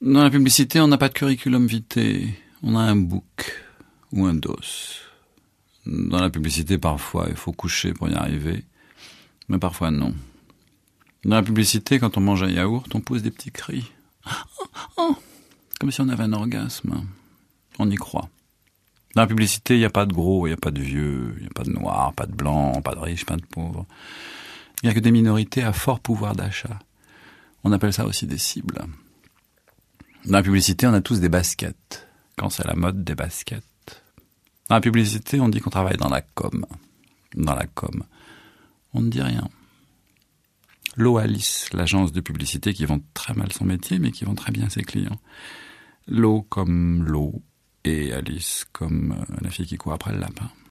Dans la publicité, on n'a pas de curriculum vitae, on a un book ou un dos. Dans la publicité, parfois, il faut coucher pour y arriver, mais parfois non. Dans la publicité, quand on mange un yaourt, on pousse des petits cris. Oh, comme si on avait un orgasme. On y croit. Dans la publicité, il n'y a pas de gros, il n'y a pas de vieux, il n'y a pas de noirs, pas de blancs, pas de riches, pas de pauvres. Il n'y a que des minorités à fort pouvoir d'achat. On appelle ça aussi des cibles. Dans la publicité, on a tous des baskets. Quand c'est la mode, des baskets. Dans la publicité, on dit qu'on travaille dans la com. Dans la com, on ne dit rien. Loalis, l'agence de publicité qui vend très mal son métier, mais qui vend très bien ses clients. Lo comme l'eau, et Alice comme la fille qui court après le lapin.